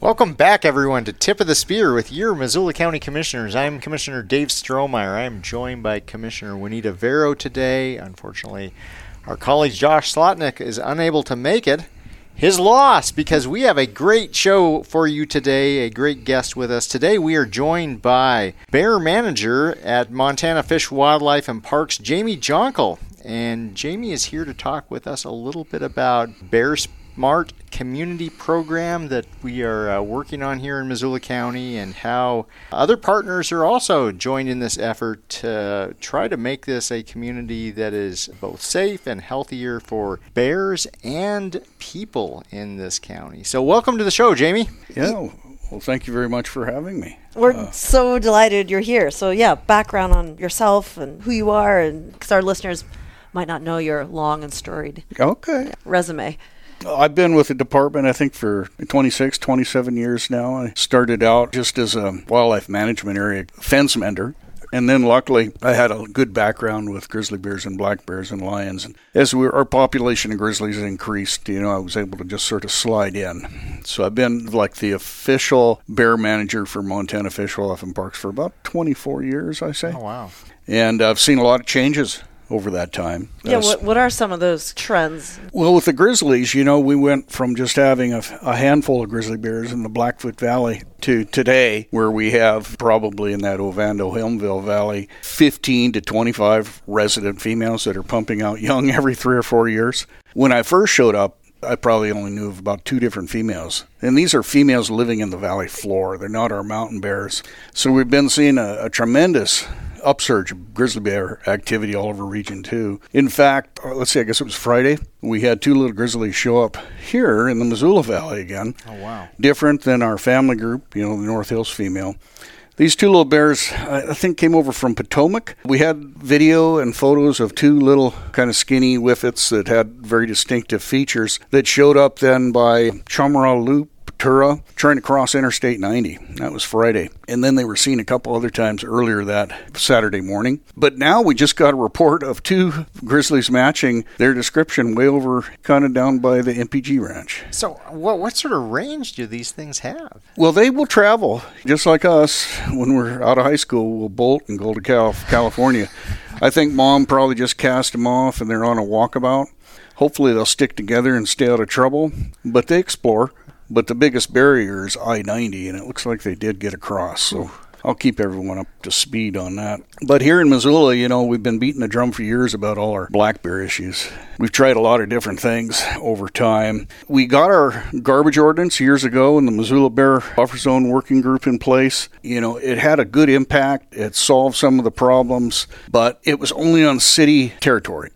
Welcome back, everyone, to Tip of the Spear with your Missoula County Commissioners. I'm Commissioner Dave Strohmeyer. I am joined by Commissioner Juanita Vero today. Unfortunately, our colleague Josh Slotnick is unable to make it. His loss, because we have a great show for you today, a great guest with us. Today we are joined by Bear Manager at Montana Fish, Wildlife, and Parks, Jamie Jonkel. And Jamie is here to talk with us a little bit about Bear Smart community program that we are working on here in Missoula County, and how other partners are also joined in this effort to try to make this a community that is both safe and healthier for bears and people in this county. So welcome to the show, Jamie. Yeah, well, thank you very much for having me. We're so delighted you're here. So yeah, background on yourself and who you are, and because our listeners might not know your long and storied resume. I've been with the department, I think, for 26, 27 years now. I started out just as a wildlife management area fence mender. And then luckily, I had a good background with grizzly bears and black bears and lions. And as our population of grizzlies increased, I was able to just sort of slide in. So I've been like the official bear manager for Montana Fish, Wildlife, and Parks for about 24 years, I say. Oh, wow. And I've seen a lot of changes over that time. Yeah, what are some of those trends? Well, with the grizzlies, we went from just having a handful of grizzly bears in the Blackfoot Valley to today, where we have probably in that Ovando-Helmville Valley 15 to 25 resident females that are pumping out young every 3 or 4 years. When I first showed up, I probably only knew of about 2 different females. And these are females living in the valley floor. They're not our mountain bears. So we've been seeing a tremendous upsurge of grizzly bear activity all over Region 2. In fact, I guess it was Friday, we had 2 little grizzlies show up here in the Missoula Valley again. Oh, wow. Different than our family group, the North Hills female. These 2 little bears, I think, came over from Potomac. We had video and photos of 2 little kind of skinny whiffets that had very distinctive features that showed up then by Chamorro Loop, Tura, trying to cross Interstate 90. That was Friday. And then they were seen a couple other times earlier that Saturday morning. But now we just got a report of 2 grizzlies matching their description way over kind of down by the MPG ranch. So what sort of range do these things have? Well, they will travel just like us. When we're out of high school, we'll bolt and go to California. I think Mom probably just cast them off and they're on a walkabout. Hopefully they'll stick together and stay out of trouble. But they explore. But the biggest barrier is I-90, and it looks like they did get across, so I'll keep everyone up to speed on that. But here in Missoula, we've been beating the drum for years about all our black bear issues. We've tried a lot of different things over time. We got our garbage ordinance years ago and the Missoula Bear Buffer Zone Working Group in place. It had a good impact. It solved some of the problems, but it was only on city territory.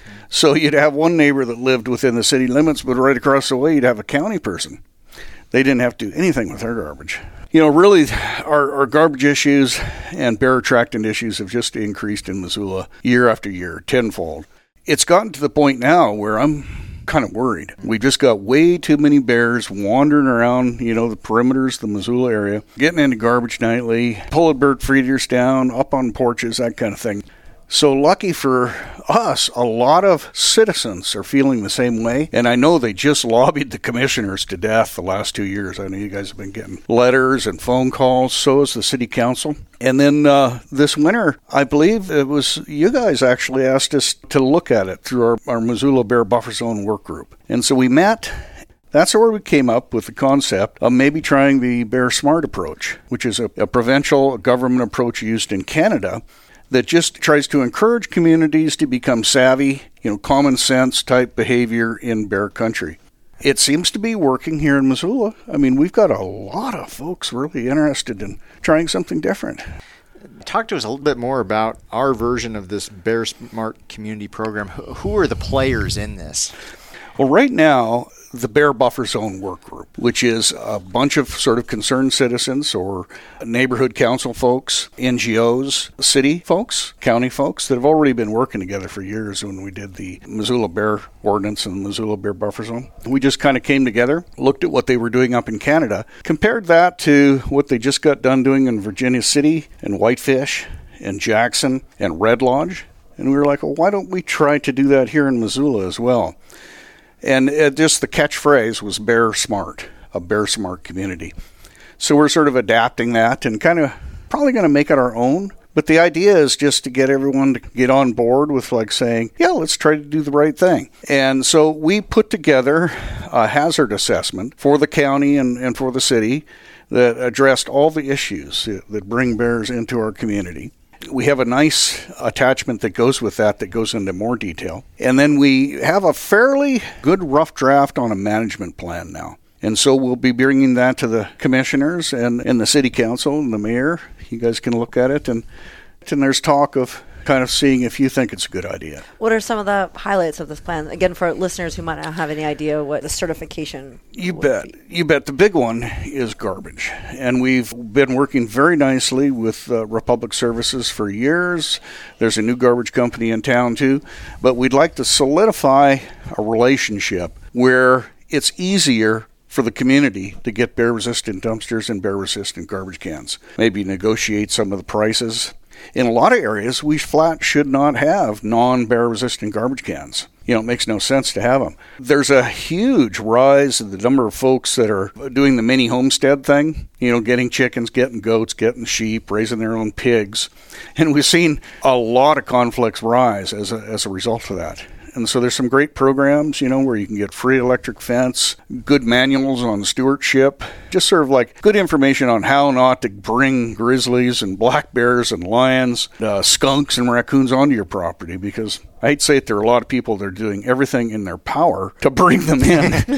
So you'd have one neighbor that lived within the city limits, but right across the way you'd have a county person. They didn't have to do anything with their garbage. Really, our garbage issues and bear attractant issues have just increased in Missoula year after year, tenfold. It's gotten to the point now where I'm kind of worried. We just got way too many bears wandering around, the perimeters, the Missoula area, getting into garbage nightly, pulling bird feeders down, up on porches, that kind of thing. So lucky for us, a lot of citizens are feeling the same way. And I know they just lobbied the commissioners to death the last 2 years. I know you guys have been getting letters and phone calls. So has the city council. And then this winter, I believe it was you guys actually asked us to look at it through our Missoula Bear Buffer Zone work group. And so we met. That's where we came up with the concept of maybe trying the Bear Smart approach, which is a provincial government approach used in Canada that just tries to encourage communities to become savvy, common sense type behavior in bear country. It seems to be working here in Missoula. I mean, we've got a lot of folks really interested in trying something different. Talk to us a little bit more about our version of this Bear Smart community program. Who are the players in this? Well, right now, the Bear Buffer Zone Work Group, which is a bunch of sort of concerned citizens or neighborhood council folks, NGOs, city folks, county folks that have already been working together for years when we did the Missoula Bear Ordinance and the Missoula Bear Buffer Zone. We just kind of came together, looked at what they were doing up in Canada, compared that to what they just got done doing in Virginia City and Whitefish and Jackson and Red Lodge. And we were like, well, why don't we try to do that here in Missoula as well? And just the catchphrase was Bear Smart. a Bear Smart community. So we're sort of adapting that and kind of probably going to make it our own. But the idea is just to get everyone to get on board with like saying, yeah, let's try to do the right thing. And so we put together a hazard assessment for the county and for the city that addressed all the issues that bring bears into our community. We have a nice attachment that goes with that goes into more detail. And then we have a fairly good rough draft on a management plan now. And so we'll be bringing that to the commissioners and the city council and the mayor. You guys can look at it. And there's talk of kind of seeing if you think it's a good idea. What are some of the highlights of this plan? Again, for listeners who might not have any idea what the certification You bet. The big one is garbage. And we've been working very nicely with Republic Services for years. There's a new garbage company in town too. But we'd like to solidify a relationship where it's easier for the community to get bear-resistant dumpsters and bear-resistant garbage cans. Maybe negotiate some of the prices. In a lot of areas, we flat should not have non-bear-resistant garbage cans. It makes no sense to have them. There's a huge rise in the number of folks that are doing the mini homestead thing, getting chickens, getting goats, getting sheep, raising their own pigs. And we've seen a lot of conflicts rise as a result of that. And so there's some great programs, where you can get free electric fence, good manuals on stewardship, just sort of like good information on how not to bring grizzlies and black bears and lions, skunks and raccoons onto your property, because I hate to say it, there are a lot of people that are doing everything in their power to bring them in.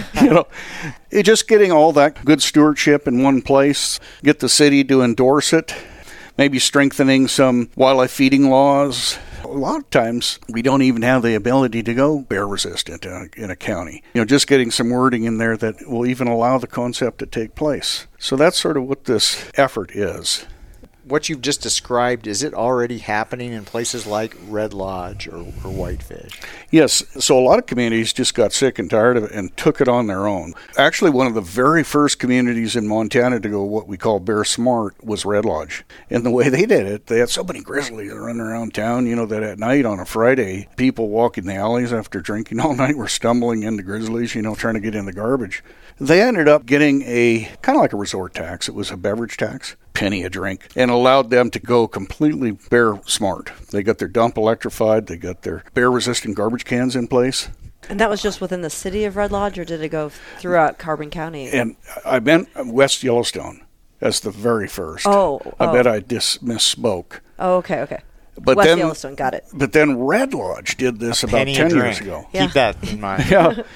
Just getting all that good stewardship in one place, get the city to endorse it, maybe strengthening some wildlife feeding laws. A lot of times, we don't even have the ability to go bear-resistant in a county. Just getting some wording in there that will even allow the concept to take place. So that's sort of what this effort is. What you've just described, is it already happening in places like Red Lodge or Whitefish? Yes. So a lot of communities just got sick and tired of it and took it on their own. Actually, one of the very first communities in Montana to go what we call Bear Smart was Red Lodge. And the way they did it, they had so many grizzlies running around town, that at night on a Friday, people walking the alleys after drinking all night were stumbling into grizzlies, trying to get in the garbage. They ended up getting a kind of like a resort tax. It was a beverage tax. Penny a drink, and allowed them to go completely bear smart. They got their dump electrified, they got their bear-resistant garbage cans in place. And that was just within the city of Red Lodge, or did it go throughout Carbon County? And I meant West Yellowstone as the very first. I bet I misspoke. Oh, okay. But West Yellowstone, got it. But then Red Lodge did this about 10 years ago. Yeah. Keep that in mind.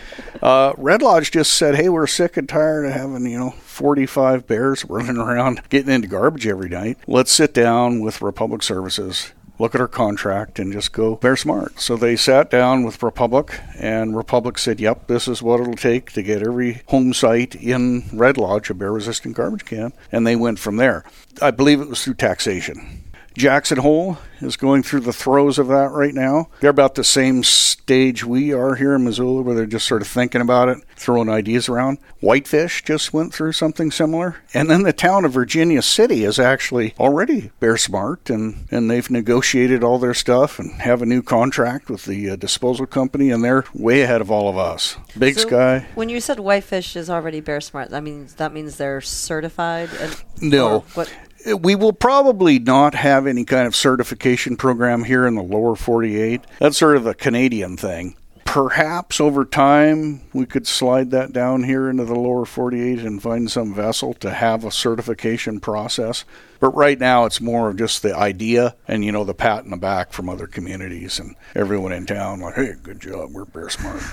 Red Lodge just said, hey, we're sick and tired of having, 45 bears running around getting into garbage every night. Let's sit down with Republic Services, look at our contract, and just go bear smart. So they sat down with Republic, and Republic said, yep, this is what it'll take to get every home site in Red Lodge a bear-resistant garbage can. And they went from there. I believe it was through taxation. Jackson Hole is going through the throes of that right now. They're about the same stage we are here in Missoula, where they're just sort of thinking about it, throwing ideas around. Whitefish just went through something similar. And then the town of Virginia City is actually already bear smart, and they've negotiated all their stuff and have a new contract with the disposal company, and they're way ahead of all of us. Big Sky. When you said Whitefish is already bear smart, that means they're certified? No. We will probably not have any kind of certification program here in the lower 48. That's sort of a Canadian thing. Perhaps over time we could slide that down here into the lower 48 and find some vessel to have a certification process. But right now it's more of just the idea and, the pat in the back from other communities and everyone in town like, hey, good job, we're bear smart.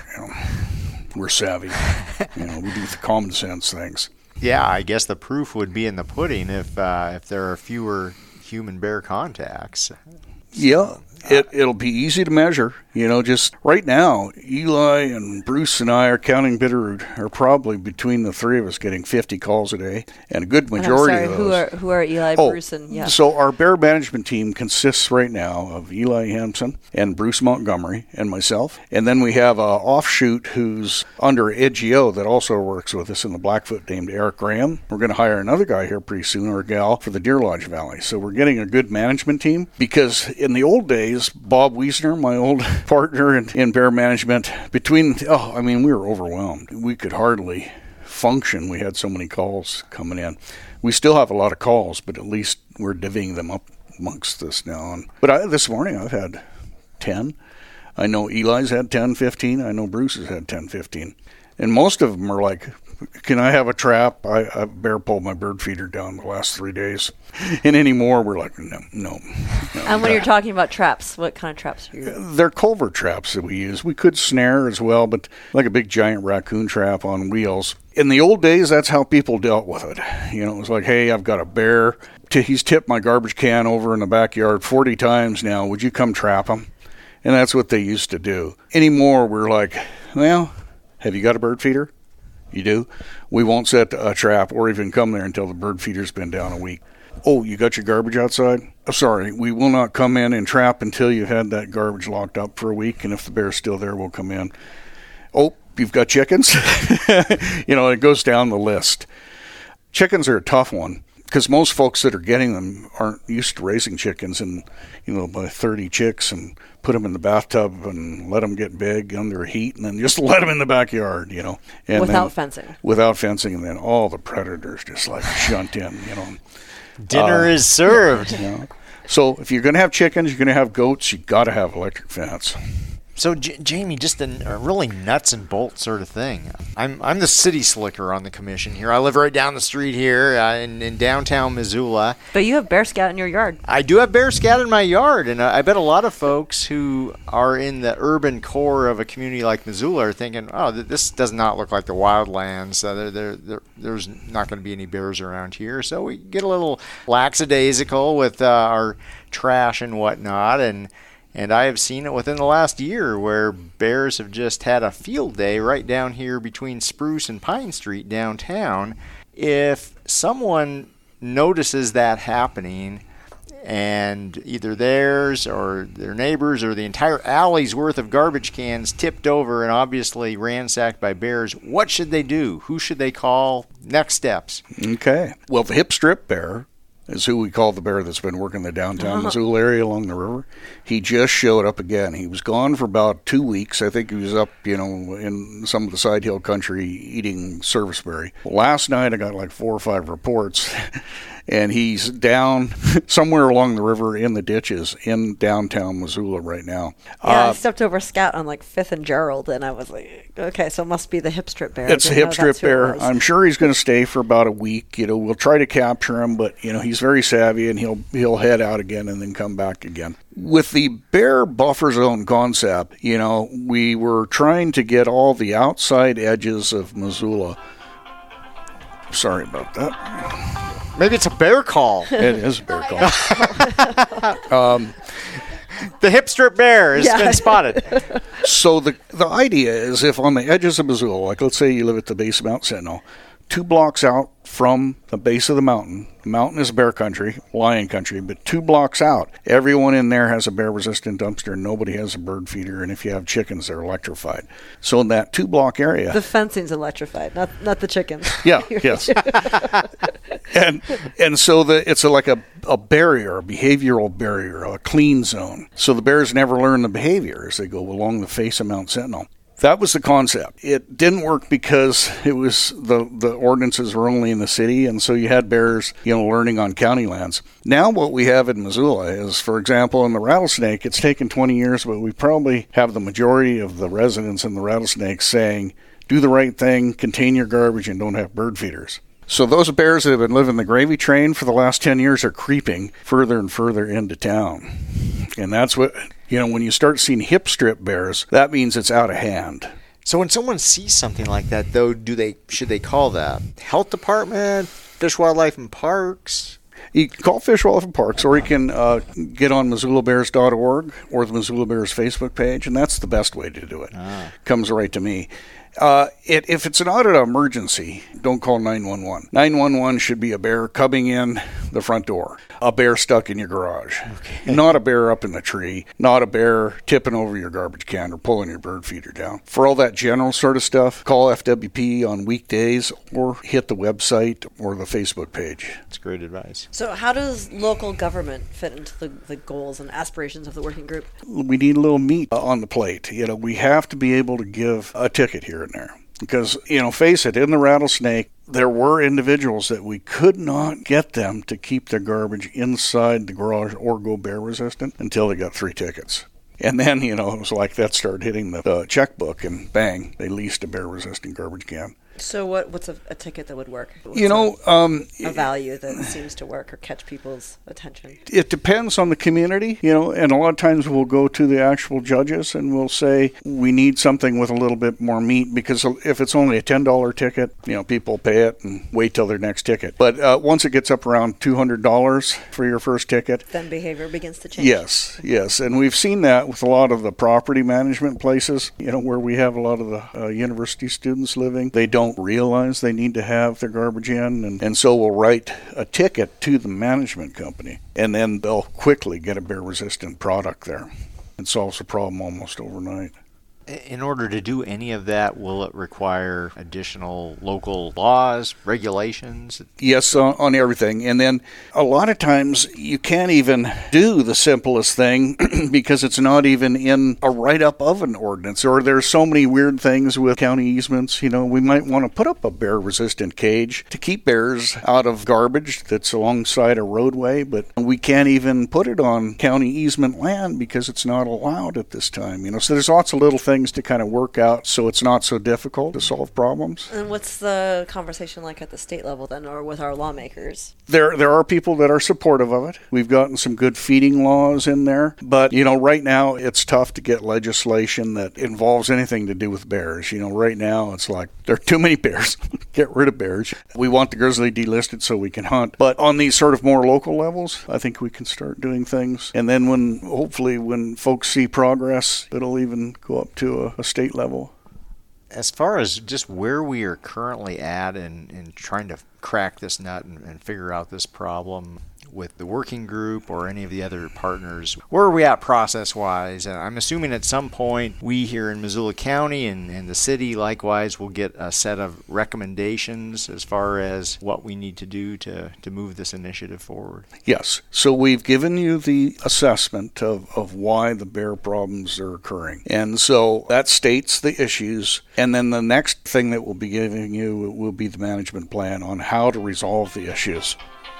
We're savvy. We do the common sense things. Yeah, I guess the proof would be in the pudding if there are fewer human-bear contacts. Yeah, it'll be easy to measure. Just right now, Eli and Bruce and I are counting Bitterroot are probably between the three of us getting 50 calls a day, and a good majority of those. Who are Eli, Bruce, and yeah? So our bear management team consists right now of Eli Hampson and Bruce Montgomery and myself, and then we have an offshoot who's under EDGO that also works with us in the Blackfoot named Eric Graham. We're going to hire another guy here pretty soon, or a gal, for the Deer Lodge Valley. So we're getting a good management team, because in the old days, Bob Wiesner, my old partner in bear management, we were overwhelmed. We could hardly function. We had so many calls coming in. We still have a lot of calls, but at least we're divvying them up amongst us now. But this morning I've had 10. I know Eli's had 10, 15. I know Bruce has had 10, 15. And most of them are like, can I have a trap? I bear pulled my bird feeder down the last 3 days. And anymore, we're like, no. And when you're talking about traps, what kind of traps are you using? They're culvert traps that we use. We could snare as well, but like a big giant raccoon trap on wheels. In the old days, that's how people dealt with it. You know, it was like, hey, I've got a bear. He's tipped my garbage can over in the backyard 40 times now. Would you come trap him? And that's what they used to do. Anymore, we're like, well, have you got a bird feeder? You do? We won't set a trap or even come there until the bird feeder's been down a week. Oh, you got your garbage outside? Oh, sorry, we will not come in and trap until you've had that garbage locked up for a week, and if the bear's still there, we'll come in. Oh, you've got chickens? You know, it goes down the list. Chickens are a tough one, because most folks that are getting them aren't used to raising chickens and, you know, buy 30 chicks and put them in the bathtub and let them get big under heat and then just let them in the backyard, you know. And without fencing. Without fencing, and then all the predators just like shunt in, you know. Dinner is served. You know? So if you're going to have chickens, you're going to have goats, you got to have electric fence. So, Jamie, just a really nuts and bolts sort of thing. I'm the city slicker on the commission here. I live right down the street here in downtown Missoula. But you have bear scat in your yard. I do have bear scat in my yard, and I bet a lot of folks who are in the urban core of a community like Missoula are thinking, oh, this does not look like the wildlands. There's not going to be any bears around here. So we get a little lackadaisical with our trash and whatnot, and I have seen it within the last year where bears have just had a field day right down here between Spruce and Pine Street downtown. If someone notices that happening and either theirs or their neighbors or the entire alley's worth of garbage cans tipped over and obviously ransacked by bears, what should they do? Who should they call? Next steps. Okay. Well, the hip strip bear is who we call the bear that's been working the downtown Missoula area along the river. He just showed up again. He was gone for about 2 weeks. I think he was up, you know, in some of the side hill country eating serviceberry. Last night I got like 4 or 5 reports, and he's down somewhere along the river in the ditches in downtown Missoula right now. Yeah, I stepped over Scout on like 5th and Gerald, and I was like, okay, so it must be the hip strip bear. It's a hip strip bear. I'm sure he's going to stay for about a week. You know, we'll try to capture him, but, you know, he's very savvy, and he'll head out again and then come back again. With the bear buffer zone concept, you know, we were trying to get all the outside edges of Missoula. Sorry about that. Maybe it's a bear call. It is a bear call. The hip strip bear has been spotted. So the idea is, if on the edges of Missoula, like let's say you live at the base of Mount Sentinel, 2 blocks out from the base of the mountain is bear country, lion country, but 2 blocks out, everyone in there has a bear-resistant dumpster, and nobody has a bird feeder, and if you have chickens, they're electrified. So in that 2-block area... The fencing's electrified, not the chickens. Yeah, yes. And so it's like a barrier, a behavioral barrier, a clean zone. So the bears never learn the behavior as they go along the face of Mount Sentinel. That was the concept. It didn't work because it was the ordinances were only in the city, and so you had bears, you know, learning on county lands. Now what we have in Missoula is, for example, in the rattlesnake, it's taken 20 years, but we probably have the majority of the residents in the rattlesnake saying, do the right thing, contain your garbage, and don't have bird feeders. So those bears that have been living the gravy train for the last 10 years are creeping further and further into town. And that's what, you know, when you start seeing hip strip bears, that means it's out of hand. So when someone sees something like that, though, should they call the health department, Fish, Wildlife, and Parks? You can call Fish, Wildlife, and Parks, or you can get on MissoulaBears.org or the Missoula Bears Facebook page, and that's the best way to do it. Comes right to me. If it's not an emergency, don't call 911. 911 should be a bear coming in the front door, a bear stuck in your garage, not a bear up in the tree, not a bear tipping over your garbage can or pulling your bird feeder down. For all that general sort of stuff, call FWP on weekdays or hit the website or the Facebook page. That's great advice. So how does local government fit into the goals and aspirations of the working group? We need a little meat on the plate. You know, we have to be able to give a ticket here and there. Because, face it, in the Rattlesnake, there were individuals that we could not get them to keep their garbage inside the garage or go bear resistant until they got 3 tickets. And then, it was like that started hitting the checkbook, and bang, they leased a bear resistant garbage can. So what's a ticket that would work? What's a value that seems to work or catch people's attention? It depends on the community, and a lot of times we'll go to the actual judges and we'll say we need something with a little bit more meat, because if it's only a $10 ticket, people pay it and wait till their next ticket. But once it gets up around $200 for your first ticket, then behavior begins to change. Yes, and we've seen that with a lot of the property management places, where we have a lot of the university students living. They don't realize they need to have their garbage in, and so we'll write a ticket to the management company, and then they'll quickly get a bear resistant product there. It solves the problem almost overnight. In order to do any of that, will it require additional local laws, regulations? Yes, on everything. And then a lot of times you can't even do the simplest thing because it's not even in a write-up of an ordinance. Or there's so many weird things with county easements. We might want to put up a bear-resistant cage to keep bears out of garbage that's alongside a roadway, but we can't even put it on county easement land because it's not allowed at this time. So there's lots of little things to kind of work out so it's not so difficult to solve problems. And what's the conversation like at the state level then, or with our lawmakers? There are people that are supportive of it. We've gotten some good feeding laws in there, but right now it's tough to get legislation that involves anything to do with bears. Right now it's like there are too many bears. Get rid of bears. We want the grizzly delisted so we can hunt. But on these sort of more local levels, I think we can start doing things. And then hopefully when folks see progress, it'll even go up to a state level. As far as just where we are currently at in trying to crack this nut and figure out this problem with the working group or any of the other partners, where are we at process-wise? I'm assuming at some point we here in Missoula County and the city likewise will get a set of recommendations as far as what we need to do to move this initiative forward. Yes. So we've given you the assessment of why the bear problems are occurring. And so that states the issues. And then the next thing that we'll be giving you will be the management plan on how to resolve the issues.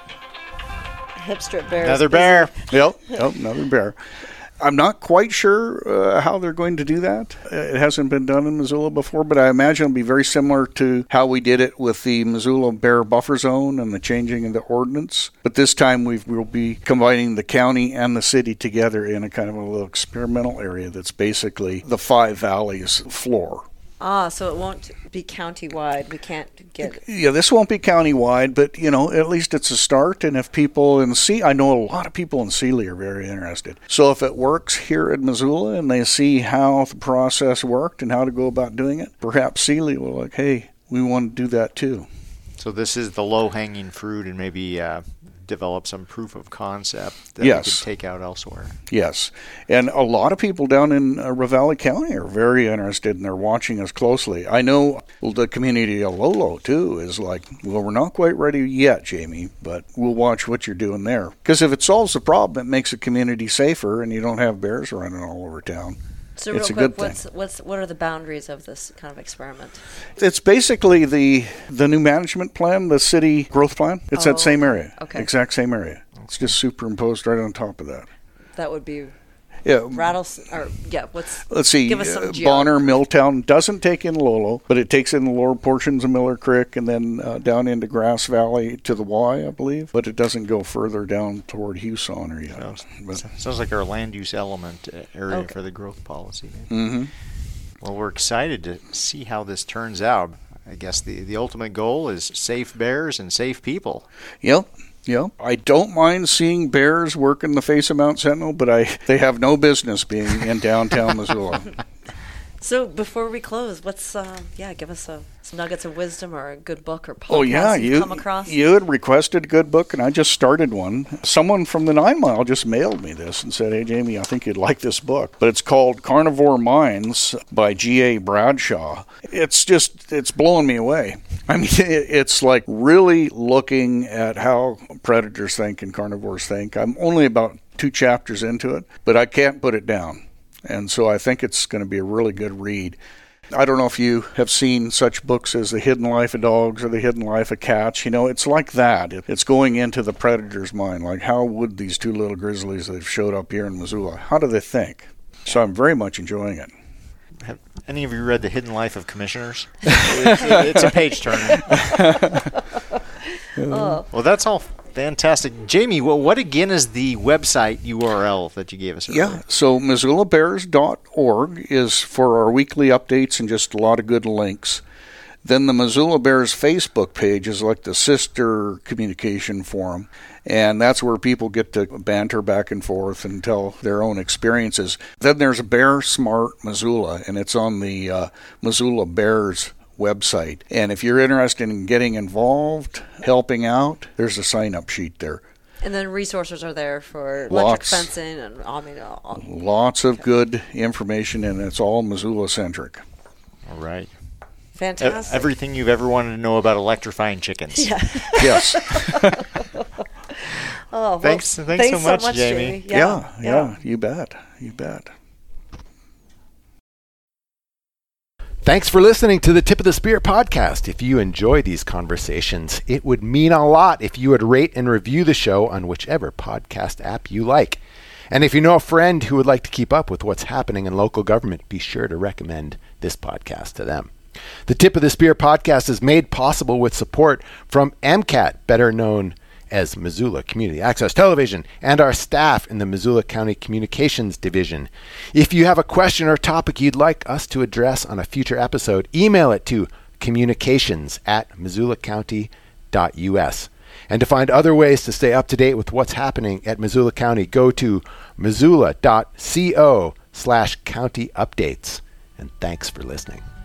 Hip strip bears. Another bear. Yep, another bear. I'm not quite sure how they're going to do that. It hasn't been done in Missoula before, but I imagine it'll be very similar to how we did it with the Missoula Bear Buffer Zone and the changing of the ordinance. But this time we'll be combining the county and the city together in a kind of a little experimental area that's basically the Five Valleys floor. So it won't be county-wide. We can't get... Yeah, this won't be county-wide, but, at least it's a start. And if people in I know a lot of people in Sealy are very interested. So if it works here in Missoula and they see how the process worked and how to go about doing it, perhaps Sealy will hey, we want to do that too. So this is the low-hanging fruit and maybe develop some proof of concept that yes. we could take out elsewhere. Yes. And a lot of people down in Ravalli County are very interested and they're watching us closely. I know the community of Lolo, too, is like, well, we're not quite ready yet, Jamie, but we'll watch what you're doing there. Because if it solves the problem, it makes the community safer and you don't have bears running all over town. So it's real a quick, good thing. what are the boundaries of this kind of experiment? It's basically the new management plan, the city growth plan. It's that same area. Okay. Exact same area. It's just superimposed right on top of that. That would be Yeah. Let's see. give us some Bonner, Milltown doesn't take in Lolo, but it takes in the lower portions of Miller Creek and then down into Grass Valley to the Y, I believe. But it doesn't go further down toward Hughsonner yet. Sounds like our land use element area for the growth policy. Mm-hmm. Well, we're excited to see how this turns out. I guess the ultimate goal is safe bears and safe people. Yep. Yeah, I don't mind seeing bears work in the face of Mount Sentinel, but they have no business being in downtown Missoula. So before we close, what's give us some nuggets of wisdom or a good book or podcast you've come across? You had requested a good book, and I just started one. Someone from the 9 Mile just mailed me this and said, "Hey, Jamie, I think you'd like this book." But it's called Carnivore Minds by G.A. Bradshaw. It's blowing me away. I mean, it's like really looking at how predators think and carnivores think. I'm only about 2 chapters into it, but I can't put it down. And so I think it's going to be a really good read. I don't know if you have seen such books as The Hidden Life of Dogs or The Hidden Life of Cats. It's like that. It's going into the predator's mind. Like, how would these two little grizzlies that have showed up here in Missoula, how do they think? So I'm very much enjoying it. Have any of you read The Hidden Life of Commissioners? It's a page turner. Well, that's all fantastic. Jamie, what again is the website URL that you gave us earlier? Yeah, so MissoulaBears.org is for our weekly updates and just a lot of good links. Then the Missoula Bears Facebook page is like the sister communication forum, and that's where people get to banter back and forth and tell their own experiences. Then there's Bear Smart Missoula, and it's on the Missoula Bears website. And if you're interested in getting involved, helping out, there's a sign-up sheet there. And then resources are there for electric fencing and lots of good information, and it's all Missoula-centric. All right. Fantastic. Everything you've ever wanted to know about electrifying chickens. Yeah. Yes. Thanks so much, Jamie. Yeah, you bet. Thanks for listening to the Tip of the Spear podcast. If you enjoy these conversations, it would mean a lot if you would rate and review the show on whichever podcast app you like. And if you know a friend who would like to keep up with what's happening in local government, be sure to recommend this podcast to them. The Tip of the Spear podcast is made possible with support from MCAT, better known as Missoula Community Access Television, and our staff in the Missoula County Communications Division. If you have a question or topic you'd like us to address on a future episode, email it to communications@missoulacounty.us. And to find other ways to stay up to date with what's happening at Missoula County, go to missoula.co/county updates. And thanks for listening.